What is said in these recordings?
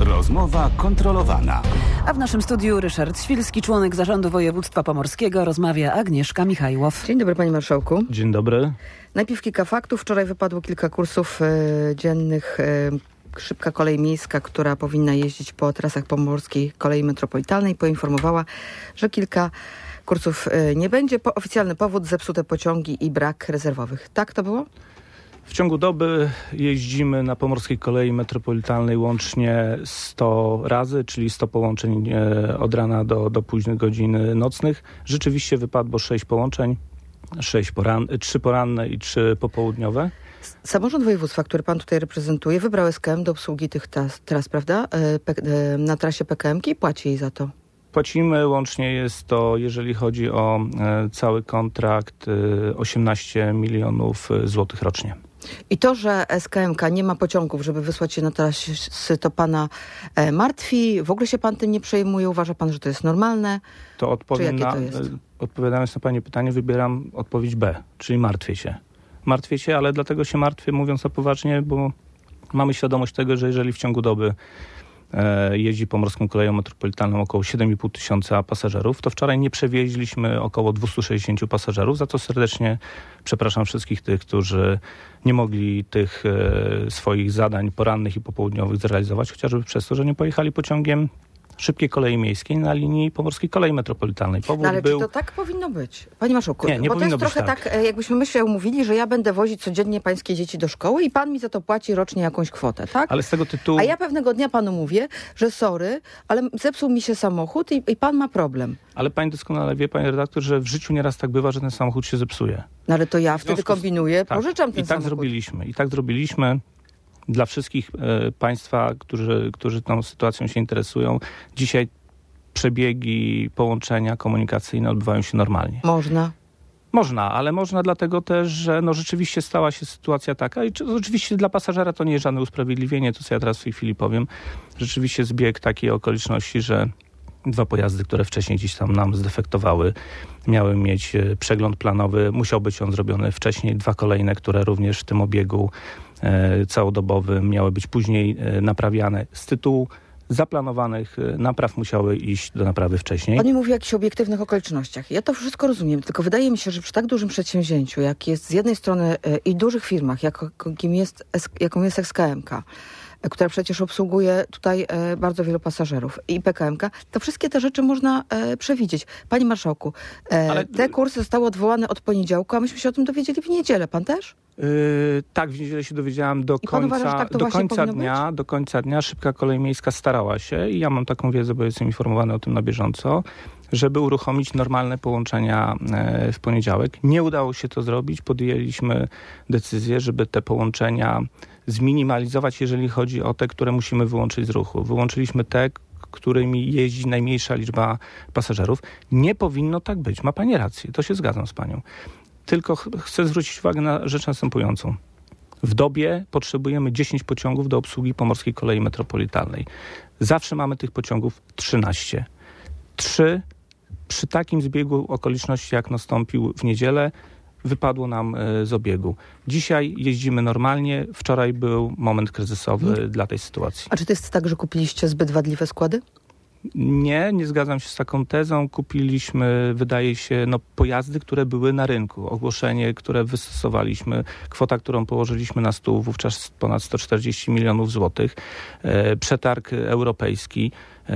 Rozmowa kontrolowana. A w naszym studiu Ryszard Świlski, członek Zarządu Województwa Pomorskiego, rozmawia Agnieszka Michajłow. Dzień dobry, panie marszałku. Dzień dobry. Najpierw kilka faktów. Wczoraj wypadło kilka kursów dziennych. Szybka kolej miejska, która powinna jeździć po trasach pomorskiej kolei metropolitalnej, poinformowała, że kilka kursów nie będzie. Oficjalny powód: zepsute pociągi i brak rezerwowych. Tak to było? W ciągu doby jeździmy na pomorskiej kolei metropolitalnej łącznie 100 razy, czyli 100 połączeń od rana do późnych godzin nocnych. Rzeczywiście wypadło 6 połączeń, 3 poranne i 3 popołudniowe. Samorząd województwa, który pan tutaj reprezentuje, wybrał SKM do obsługi tych tras, prawda? Na trasie PKM-ki i płaci jej za to. Płacimy, łącznie jest to, jeżeli chodzi o cały kontrakt, 18 milionów złotych rocznie. I to, że SKM-ka nie ma pociągów, żeby wysłać się na trasy, to pana martwi? W ogóle się pan tym nie przejmuje? Uważa pan, że to jest normalne? To odpowiadając na pani pytanie, wybieram odpowiedź B, czyli martwię się. Martwię się, ale dlatego się martwię, mówiąc na poważnie, bo mamy świadomość tego, że jeżeli w ciągu doby jeździ pomorską koleją metropolitalną około 7,5 tysiąca pasażerów, to wczoraj nie przewieźliśmy około 260 pasażerów, za co serdecznie przepraszam wszystkich tych, którzy nie mogli tych swoich zadań porannych i popołudniowych zrealizować, chociażby przez to, że nie pojechali pociągiem szybkiej kolei miejskiej na linii pomorskiej kolei metropolitalnej. Powód ale był... czy to tak powinno być? Panie marszałku, nie bo to jest być trochę tak, jakbyśmy my się umówili, że ja będę wozić codziennie pańskie dzieci do szkoły i pan mi za to płaci rocznie jakąś kwotę, tak? Ale z tego tytułu... A ja pewnego dnia panu mówię, że sorry, ale zepsuł mi się samochód i pan ma problem. Ale pani doskonale wie, panie redaktor, że w życiu nieraz tak bywa, że ten samochód się zepsuje. No ale to ja wtedy kombinuję, pożyczam ten samochód. I tak zrobiliśmy. Dla wszystkich państwa, którzy tą sytuacją się interesują, dzisiaj przebiegi, połączenia komunikacyjne odbywają się normalnie. Można, ale można dlatego też, że rzeczywiście stała się sytuacja taka i oczywiście dla pasażera to nie jest żadne usprawiedliwienie, to co ja teraz w tej chwili powiem. Rzeczywiście zbieg takiej okoliczności, że 2 pojazdy, które wcześniej gdzieś tam nam zdefektowały, miały mieć przegląd planowy, musiał być on zrobiony wcześniej. 2 kolejne, które również w tym obiegu całodobowym miały być później naprawiane z tytułu zaplanowanych napraw, musiały iść do naprawy wcześniej. Pan mi mówi o jakichś obiektywnych okolicznościach. Ja to wszystko rozumiem, tylko wydaje mi się, że przy tak dużym przedsięwzięciu, jak jest z jednej strony i dużych firmach, jaką jest SKM-ka, która przecież obsługuje tutaj bardzo wielu pasażerów, i PKM-ka, to wszystkie te rzeczy można przewidzieć. Panie marszałku, te kursy zostały odwołane od poniedziałku, a myśmy się o tym dowiedzieli w niedzielę. Pan też? Tak, w niedzielę się dowiedziałam do końca dnia. Szybka kolej miejska starała się i ja mam taką wiedzę, bo jestem informowany o tym na bieżąco, żeby uruchomić normalne połączenia w poniedziałek. Nie udało się to zrobić. Podjęliśmy decyzję, żeby te połączenia zminimalizować, jeżeli chodzi o te, które musimy wyłączyć z ruchu. Wyłączyliśmy te, którymi jeździ najmniejsza liczba pasażerów. Nie powinno tak być. Ma pani rację, to się zgadzam z panią. Tylko chcę zwrócić uwagę na rzecz następującą. W dobie potrzebujemy 10 pociągów do obsługi pomorskiej kolei metropolitalnej. Zawsze mamy tych pociągów 13. 3 przy takim zbiegu okoliczności, jak nastąpił w niedzielę, wypadło nam z obiegu. Dzisiaj jeździmy normalnie. Wczoraj był moment kryzysowy dla tej sytuacji. A czy to jest tak, że kupiliście zbyt wadliwe składy? Nie zgadzam się z taką tezą. Kupiliśmy, wydaje się, pojazdy, które były na rynku. Ogłoszenie, które wystosowaliśmy, kwota, którą położyliśmy na stół, wówczas ponad 140 milionów złotych. Przetarg europejski.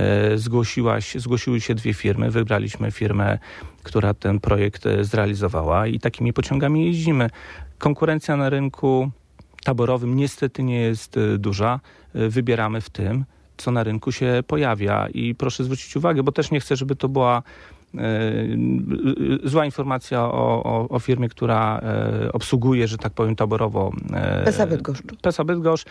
Zgłosiły się 2 firmy. Wybraliśmy firmę, która ten projekt zrealizowała i takimi pociągami jeździmy. Konkurencja na rynku taborowym niestety nie jest duża. Wybieramy w tym, co na rynku się pojawia. I proszę zwrócić uwagę, bo też nie chcę, żeby to była zła informacja o firmie, która obsługuje, że tak powiem, taborowo PESA Bydgoszcz.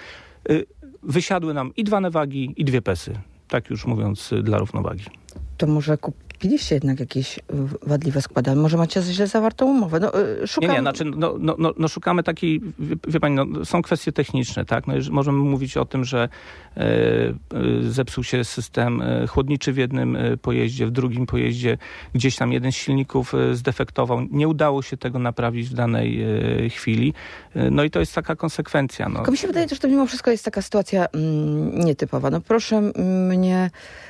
Wysiadły nam i 2 Nevagi, i 2 PESy. Tak już mówiąc, dla równowagi. To może kupiliście jednak jakieś wadliwe składy. Może macie źle zawartą umowę? Szukamy takiej, wie pani, są kwestie techniczne, tak? Możemy mówić o tym, że zepsuł się system chłodniczy w jednym pojeździe, w drugim pojeździe gdzieś tam jeden z silników zdefektował. Nie udało się tego naprawić w danej chwili. No i to jest taka konsekwencja. Tylko mi się wydaje, że to mimo wszystko jest taka sytuacja nietypowa. No proszę mnie,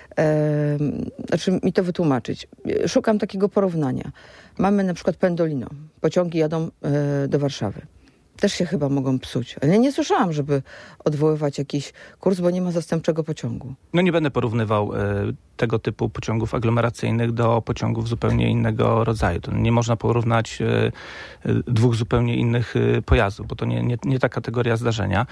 mi to wytłumaczyć. Szukam takiego porównania. Mamy na przykład Pendolino. Pociągi jadą do Warszawy. Też się chyba mogą psuć. Ale nie słyszałam, żeby odwoływać jakiś kurs, bo nie ma zastępczego pociągu. No nie będę porównywał tego typu pociągów aglomeracyjnych do pociągów zupełnie innego rodzaju. To nie można porównać dwóch zupełnie innych pojazdów, bo to nie ta kategoria zdarzenia.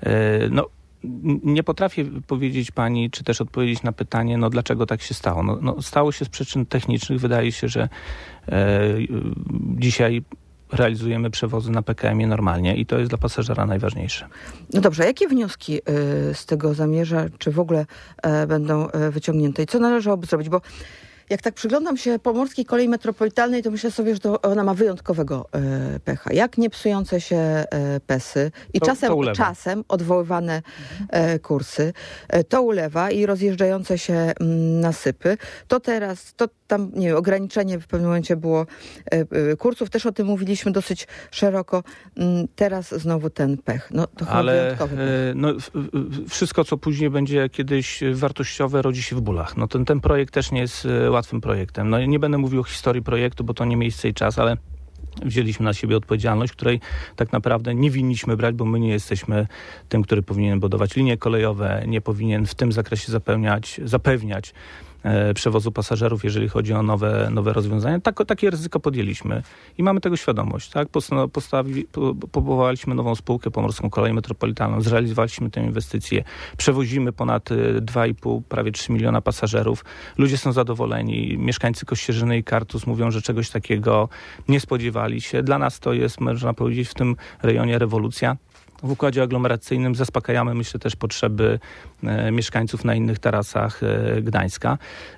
Nie potrafię powiedzieć pani, czy też odpowiedzieć na pytanie, dlaczego tak się stało. Stało się z przyczyn technicznych. Wydaje się, że dzisiaj realizujemy przewozy na PKM-ie normalnie i to jest dla pasażera najważniejsze. No dobrze, jakie wnioski z tego zamierza, czy w ogóle będą wyciągnięte i co należałoby zrobić? Bo jak tak przyglądam się Pomorskiej Kolei Metropolitalnej, to myślę sobie, że ona ma wyjątkowego pecha. Jak nie psujące się PES-y i czasem odwoływane kursy, to ulewa i rozjeżdżające się nasypy. To teraz, tam ograniczenie w pewnym momencie było kursów, też o tym mówiliśmy dosyć szeroko. Teraz znowu ten pech. To chyba wyjątkowy pech. Wszystko, co później będzie kiedyś wartościowe, rodzi się w bólach. Ten projekt też nie jest łatwym projektem. Nie będę mówił o historii projektu, bo to nie miejsce i czas, ale wzięliśmy na siebie odpowiedzialność, której tak naprawdę nie winniśmy brać, bo my nie jesteśmy tym, który powinien budować linie kolejowe, nie powinien w tym zakresie zapewniać przewozu pasażerów, jeżeli chodzi o nowe rozwiązania. Takie ryzyko podjęliśmy i mamy tego świadomość. Tak? Powołaliśmy nową spółkę Pomorską Kolej Metropolitalną, zrealizowaliśmy tę inwestycję, przewozimy ponad 2,5, prawie 3 miliona pasażerów. Ludzie są zadowoleni. Mieszkańcy Kościerzyny i Kartus mówią, że czegoś takiego nie spodziewali się. Dla nas to jest, można powiedzieć, w tym rejonie rewolucja. W układzie aglomeracyjnym zaspokajamy, myślę, też potrzeby mieszkańców na innych tarasach Gdańska.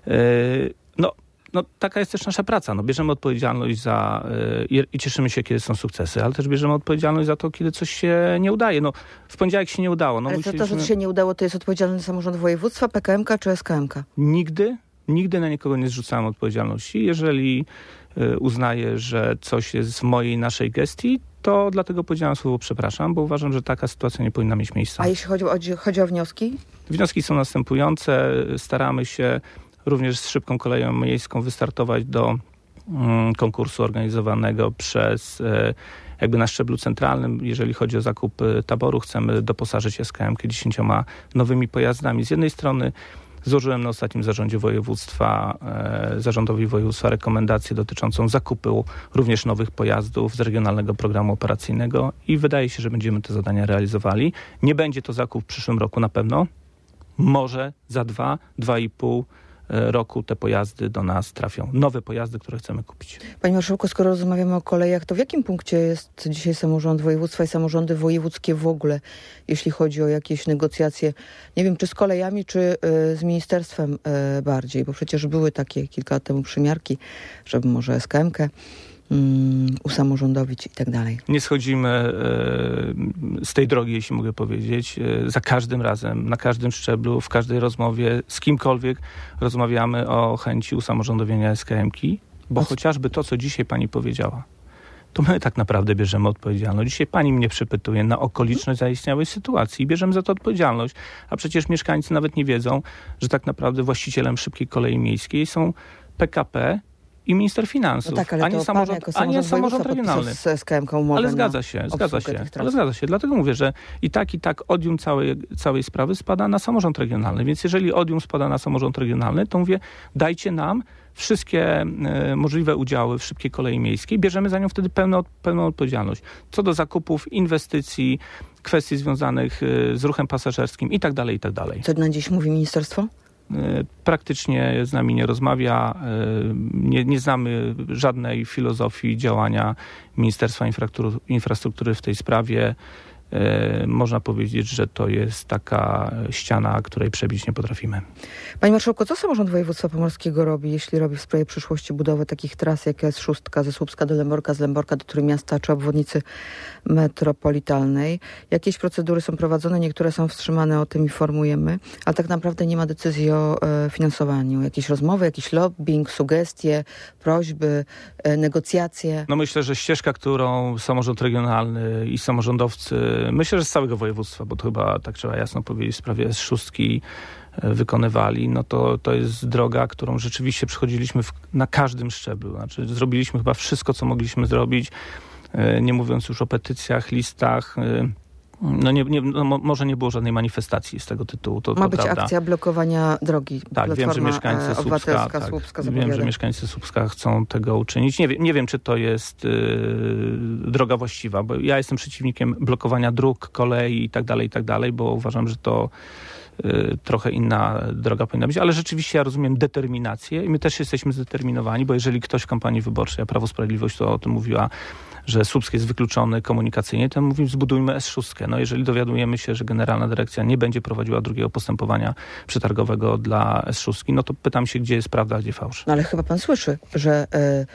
Taka jest też nasza praca. Bierzemy odpowiedzialność i cieszymy się, kiedy są sukcesy, ale też bierzemy odpowiedzialność za to, kiedy coś się nie udaje. W poniedziałek się nie udało. Ale to, że się nie udało, to jest odpowiedzialny samorząd województwa, PKM-ka czy SKM-ka? Nigdy na nikogo nie zrzucałem odpowiedzialności. Jeżeli uznaję, że coś jest w naszej gestii, to dlatego powiedziałem słowo przepraszam, bo uważam, że taka sytuacja nie powinna mieć miejsca. A jeśli chodzi o wnioski? Wnioski są następujące. Staramy się również z Szybką Koleją Miejską wystartować do konkursu organizowanego przez na szczeblu centralnym. Jeżeli chodzi o zakup taboru, chcemy doposażyć SKM-kę 10 nowymi pojazdami. Z jednej strony złożyłem na ostatnim zarządzie województwa, zarządowi województwa rekomendację dotyczącą zakupu również nowych pojazdów z regionalnego programu operacyjnego i wydaje się, że będziemy te zadania realizowali. Nie będzie to zakup w przyszłym roku na pewno. Może za 2,5 roku te pojazdy do nas trafią. Nowe pojazdy, które chcemy kupić. Panie Marszałku, skoro rozmawiamy o kolejach, to w jakim punkcie jest dzisiaj samorząd województwa i samorządy wojewódzkie w ogóle, jeśli chodzi o jakieś negocjacje, nie wiem, czy z kolejami, czy z ministerstwem bardziej, bo przecież były takie kilka lat temu przymiarki, żeby może SKM-kę usamorządowić i tak dalej. Nie schodzimy z tej drogi, jeśli mogę powiedzieć. Za każdym razem, na każdym szczeblu, w każdej rozmowie, z kimkolwiek rozmawiamy o chęci usamorządowienia SKM-ki, bo chociażby to, co dzisiaj pani powiedziała, to my tak naprawdę bierzemy odpowiedzialność. Dzisiaj pani mnie przepytuje na okoliczność zaistniałej sytuacji i bierzemy za to odpowiedzialność. A przecież mieszkańcy nawet nie wiedzą, że tak naprawdę właścicielem Szybkiej Kolei Miejskiej są PKP i minister finansów, no tak, ale a nie samorząd regionalny. Ale zgadza się. Dlatego mówię, że i tak odium całej sprawy spada na samorząd regionalny. Więc jeżeli odium spada na samorząd regionalny, to mówię, dajcie nam wszystkie możliwe udziały w Szybkiej Kolei Miejskiej. Bierzemy za nią wtedy pełną odpowiedzialność. Co do zakupów, inwestycji, kwestii związanych z ruchem pasażerskim i tak dalej, i tak dalej. Co na dziś mówi ministerstwo? Praktycznie z nami nie rozmawia. Nie znamy żadnej filozofii działania Ministerstwa Infrastruktury w tej sprawie. można powiedzieć, że to jest taka ściana, której przebić nie potrafimy. Panie marszałku, co samorząd województwa pomorskiego robi, jeśli robi w sprawie przyszłości budowy takich tras, jak jest szóstka ze Słupska do Lęborka, z Lęborka do Trójmiasta czy obwodnicy metropolitalnej? Jakieś procedury są prowadzone, niektóre są wstrzymane, o tym informujemy, ale tak naprawdę nie ma decyzji o finansowaniu. Jakieś rozmowy, jakiś lobbying, sugestie, prośby, negocjacje? No myślę, że ścieżka, którą samorząd regionalny i samorządowcy, myślę, że z całego województwa, bo to chyba tak trzeba jasno powiedzieć, w sprawie S6 wykonywali, no to jest droga, którą rzeczywiście przechodziliśmy na każdym szczeblu. Znaczy zrobiliśmy chyba wszystko, co mogliśmy zrobić, nie mówiąc już o petycjach, listach. Może nie było żadnej manifestacji z tego tytułu. Ma być akcja blokowania drogi. Tak, wiem, że mieszkańcy Słupska, wiem, że mieszkańcy Słupska chcą tego uczynić. Nie wiem, czy to jest droga właściwa, bo ja jestem przeciwnikiem blokowania dróg, kolei i tak dalej, bo uważam, że to trochę inna droga powinna być, ale rzeczywiście ja rozumiem determinację i my też jesteśmy zdeterminowani, bo jeżeli ktoś w kampanii wyborczej, a Prawo i Sprawiedliwość to o tym mówiła, że Słupsk jest wykluczony komunikacyjnie, to mówimy, zbudujmy S6. No jeżeli dowiadujemy się, że Generalna Dyrekcja nie będzie prowadziła drugiego postępowania przetargowego dla S6, no to pytam się, gdzie jest prawda, a gdzie fałsz. No ale chyba pan słyszy, że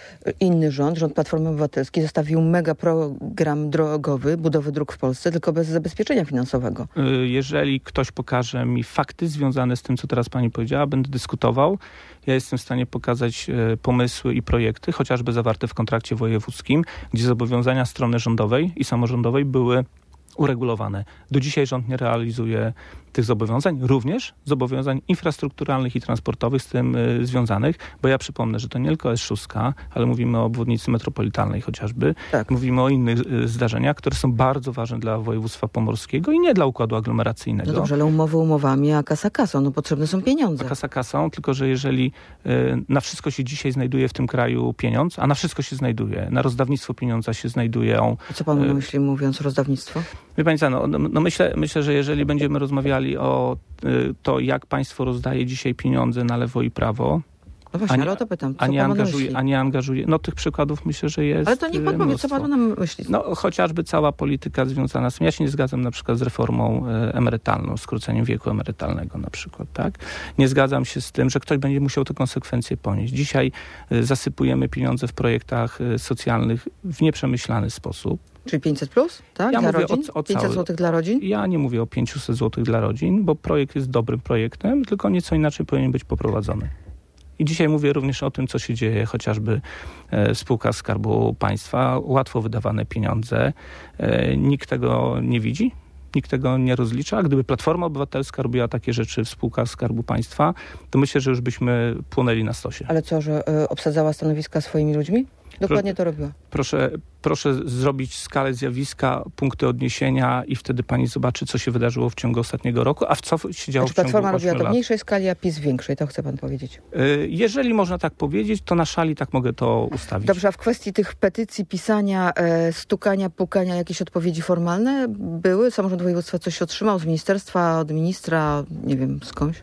inny rząd Platformy Obywatelskiej zostawił mega program drogowy budowy dróg w Polsce, tylko bez zabezpieczenia finansowego. Jeżeli ktoś pokaże mi fakty związane z tym, co teraz pani powiedziała, będę dyskutował. Ja jestem w stanie pokazać pomysły i projekty, chociażby zawarte w kontrakcie wojewódzkim, gdzie zobowiązania strony rządowej i samorządowej były uregulowane. Do dzisiaj rząd nie realizuje tych zobowiązań, również zobowiązań infrastrukturalnych i transportowych z tym związanych, bo ja przypomnę, że to nie tylko S6, ale mówimy o obwodnicy metropolitalnej chociażby. Tak. Mówimy o innych zdarzeniach, które są bardzo ważne dla województwa pomorskiego i nie dla układu aglomeracyjnego. No dobrze, ale umowy umowami, a kasa kasą, no potrzebne są pieniądze. A kasa kasą, tylko że jeżeli na wszystko się dzisiaj znajduje w tym kraju pieniądz, a na wszystko się znajduje, na rozdawnictwo pieniądza się znajdują... A co pan myśli, mówiąc rozdawnictwo? Wie pani co, myślę, że jeżeli będziemy rozmawiali o to, jak państwo rozdaje dzisiaj pieniądze na lewo i prawo, no właśnie, ale o to pytam. Co a nie angażuje. No tych przykładów myślę, że jest. Ale to niech pan powie, co pan nam myśli. No chociażby cała polityka związana z tym. Ja się nie zgadzam na przykład z reformą emerytalną, skróceniem wieku emerytalnego na przykład, tak? Nie zgadzam się z tym, że ktoś będzie musiał te konsekwencje ponieść. Dzisiaj zasypujemy pieniądze w projektach socjalnych w nieprzemyślany sposób. Czyli 500 plus? Tak? Ja dla mówię rodzin? 500 zł dla rodzin? Ja nie mówię o 500 zł dla rodzin, bo projekt jest dobrym projektem, tylko nieco inaczej powinien być poprowadzony. I dzisiaj mówię również o tym, co się dzieje chociażby w spółkach Skarbu Państwa. Łatwo wydawane pieniądze. Nikt tego nie widzi, nikt tego nie rozlicza. A gdyby Platforma Obywatelska robiła takie rzeczy w spółkach Skarbu Państwa, to myślę, że już byśmy płonęli na stosie. Ale co, że obsadzała stanowiska swoimi ludźmi? Dokładnie to robiła. Proszę zrobić skalę zjawiska, punkty odniesienia i wtedy pani zobaczy, co się wydarzyło w ciągu ostatniego roku, a w co się działo w ciągu 8 lat. Platforma robiła to w mniejszej skali, a PiS w większej, to chce pan powiedzieć. Jeżeli można tak powiedzieć, to na szali tak mogę to ustawić. Dobrze, a w kwestii tych petycji, pisania, stukania, pukania, jakieś odpowiedzi formalne były? Samorząd województwa coś otrzymał z ministerstwa, od ministra, nie wiem, skądś?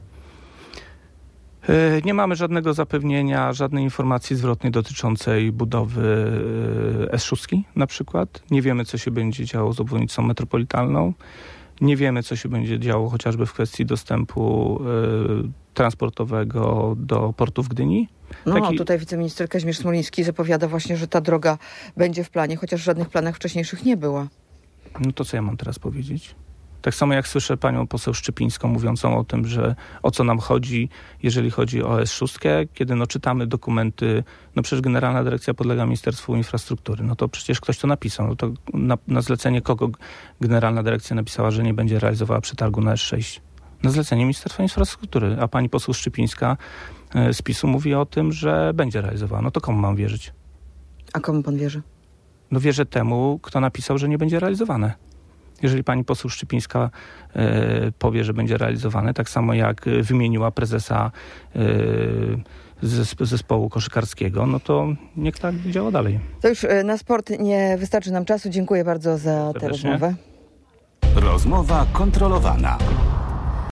Nie mamy żadnego zapewnienia, żadnej informacji zwrotnej dotyczącej budowy S6 na przykład. Nie wiemy, co się będzie działo z obwodnicą metropolitalną. Nie wiemy, co się będzie działo chociażby w kwestii dostępu transportowego do portu w Gdyni. No, tutaj wiceminister Kazimierz Smoliński zapowiada właśnie, że ta droga będzie w planie, chociaż w żadnych planach wcześniejszych nie była. No to co ja mam teraz powiedzieć? Tak samo jak słyszę panią poseł Szczypińską mówiącą o tym, że o co nam chodzi, jeżeli chodzi o S6, kiedy czytamy dokumenty, przecież Generalna Dyrekcja podlega Ministerstwu Infrastruktury, to przecież ktoś to napisał. To na zlecenie kogo Generalna Dyrekcja napisała, że nie będzie realizowała przetargu na S6? Na zlecenie Ministerstwa Infrastruktury, a pani poseł Szczypińska z PiS-u mówi o tym, że będzie realizowała. No to komu mam wierzyć? A komu pan wierzy? No wierzę temu, kto napisał, że nie będzie realizowane. Jeżeli pani poseł Szczypińska powie, że będzie realizowane, tak samo jak wymieniła prezesa zespołu koszykarskiego, no to niech tak działa dalej. To już na sport nie wystarczy nam czasu. Dziękuję bardzo za tę rozmowę. Rozmowa kontrolowana.